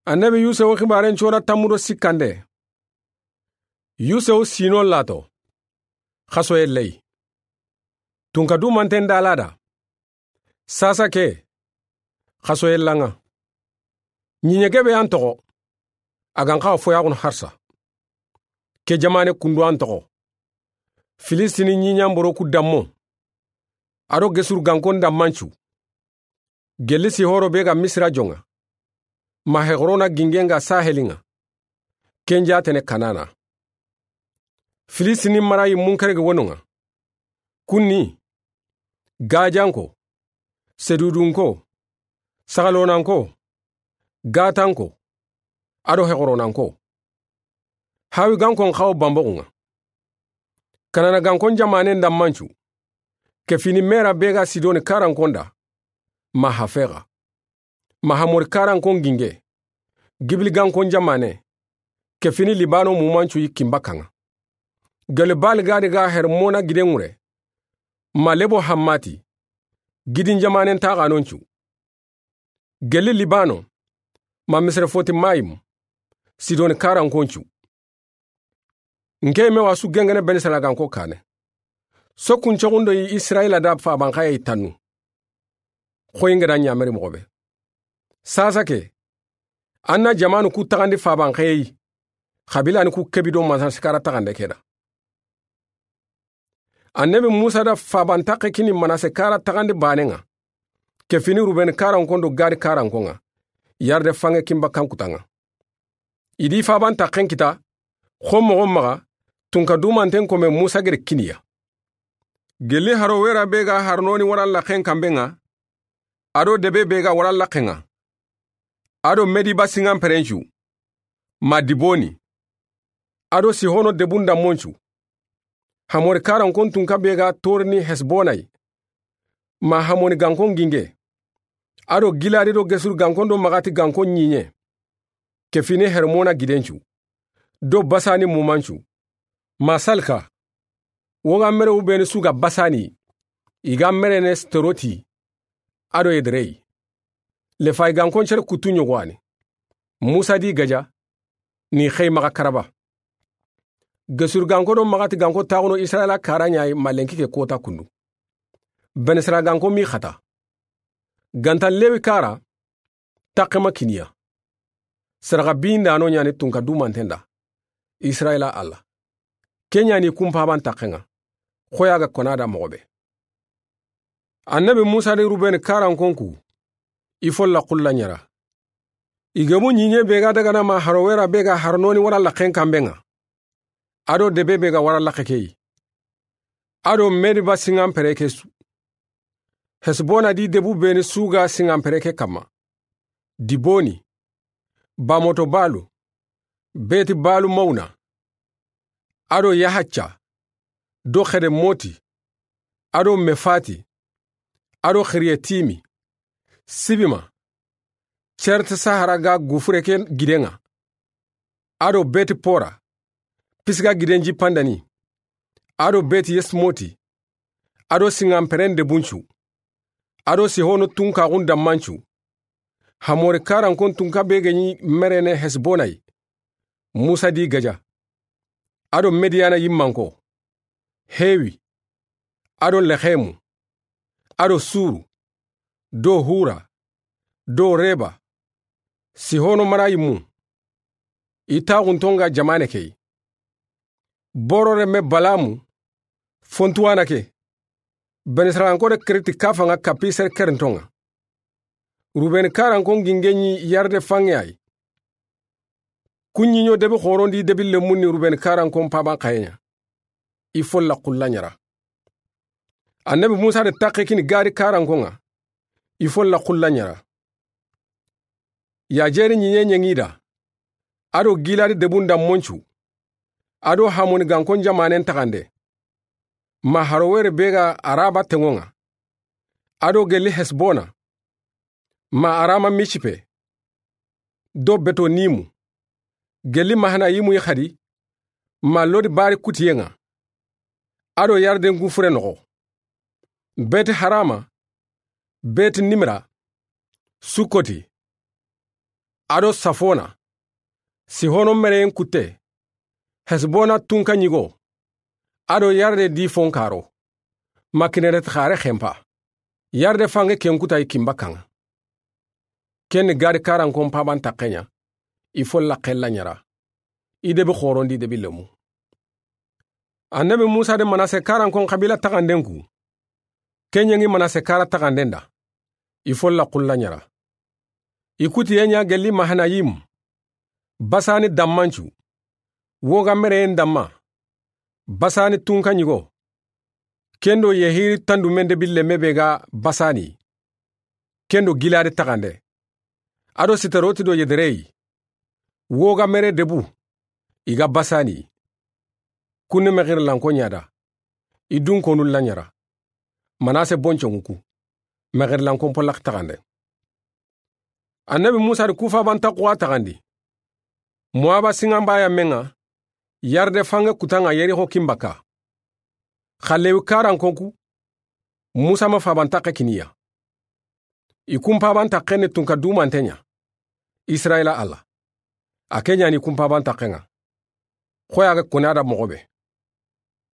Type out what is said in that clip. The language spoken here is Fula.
Annabi Yusuf khibaren chora tamuro sikande. Yusuf sino lato. Khaso ellei. Tunkadu manten dalada. Sasa ke. Khaso ellanga. Nyinyegebe antoko. Aganka foya kun harsa. Ke jamane kundu antoko. Filistini nyinyamboro ku dammo. Aro gesur gankon dammanchu. Gelisi horo bega misra jonga. Mahegrona gingenga sahelinga. Kenja tene kanana. Filistini marayi munkarege wonunga. Kunni. Gajanko. Sedudunko. Sagalonanko. Gatanko. Ado hegoronanko. Hawi gankon kawo bambogunga. Kanana gankon jamane ndammanchu. Kefini mera bega sidoni karankonda. Mahafega. Mahamor karankon ginge. Gibli gankon jamane. Kefini libano mumanchu yikimbakanga. Galibal gadi ga hermona gidengure. Malebo hammati. Gidin jamanen taga nonchu. Geli libano. Ma misre foti maim. Sidoni karankonchu. Nke me wasu gengene benisala ganko kane. So kunchagundo yi Israel adab fa bankaya itanu. Khoyingera nyameri mogobe. Sasa ke. Anna jamanu ku tagandi fa bankaya yi. Khabila ni ku kebido mansasikara tagandi keda. Annabi Musa da fa bantake kini manasikara tagandi banenga. Kefini Ruben karankondo gari karankonga. Yarde fange kimba kankutanga. Idi fa bantake kita. Khomogomaga. Tunkadu manten kome Musa gere kiniya. Geli haro wera bega harnoni waran laken kambenga. Ado debe bega waran lakenga. Ado medi basingan perenchu. Madiboni. Ado sihono debunda monchu. Hamori karankon tunka bega torni hesbonai. Ma hamoni gankon ginge. Ado gilari do gesur gankon do magati gankon nyinye. Kefine hermona gidenchu. Do basani mumanchu. Masalka. Woga mere ubeni suga basani. Iga mere ne steroti. Ado edrei. Le fay gankon chere kutunyo gwani. Musa di gaja. Ni khay maga karaba. Gesur gankon do magati gankon tagono Israela karanyay malenki ke kota kundu. Benesra gankon mi khata. Gantan lewi kara. Takema kinia. Seraga binda ano nyani tunka du mantenda. Israela Allah. Kenya ni kumpaban takenga. Khoyaga konada mogobe. Annabi Musa de Ruben karankonku. Ifolla kulla nyara. Igemu nyinye bega daga na ma harowera bega harnoni wala laken kambenga. Ado debe bega wala lakekei. Ado mediba singam pereke su. Hesbona di debu beni suga singam pereke kama. Diboni. Bamoto balu. Beti balu mauna. Ado yahacha. Do khere moti. Ado mefati. Ado khiriyetimi. Sibima. Cherte saharaga gufureke gidenga. Ado beti pora. Pisga gidenji pandani. Ado beti yesmoti. Ado singamperende bunchu. Ado sihono tunka gunda manchu. Hamore karankon tunka begenyi merene hesbonai. Musa di gaja. Ado mediana yimmanko. Hewi. Ado lehemu. Ado suru. Do hura. Do reba. Sihono marayimu. Ita untonga jamane kei. Borore me balamu. Fontuana ke. Benisranko de kriti kafanga kapiser kerentonga. Ruben karankon gingenyi yarde fangyai. Kunyinyo debi khorondi debi lemuni Ruben karankon paban kayenya. Ifolla kullanyara. Annabi Musa de takekini gari karankonga. Ifolla kullanyara. Ya jeri nyinye ngida. Ado gilari debunda monchu. Ado hamoni gankon jamanen takande. Ma harowere bega araba tengonga. Ado geli hesbona. Ma arama michipe. Do beto nimu. Geli mahana yimu yakhadi. Ma lodi bari kutiyenga. Ado yarden gufure noko. Beti harama. Beti nimra. Sukoti. ado Safona Sihono meren kutte Hesbona tunka nyigo ado yarde di fonkaro makineret khare khempa yarde fange kenkuta ikimba kanga ken gari karan kon paban takenya ifol la khella nyara ide be khorondi de bilemu annabi Musa de Manase karan kon kabila tagandenku kenyengi Manase kara tagandenda ifol la kulla nyara ikuti yenya gelli Mahanayim basani dammanchu woga mere damma basani tunka nyigo kendo yehiri tandu mende bille mebega basani kendo gilade tagande ado siteroti do yederei woga mere debu iga basani kunne megir lanko nyada idun konul lanyara Manase boncho nguku megir lanko polak tagande annabi Musa de kufa banta kwa tagandi Moaba singamba ya menga yarde fange kutanga Yeriko kimbaka khalew karan konku Musa ma fabanta kiniya ikumpa banta kene tunka dumantenya Israela Allah akenya ni kumpa banta kenga khoya ga kunada mogobe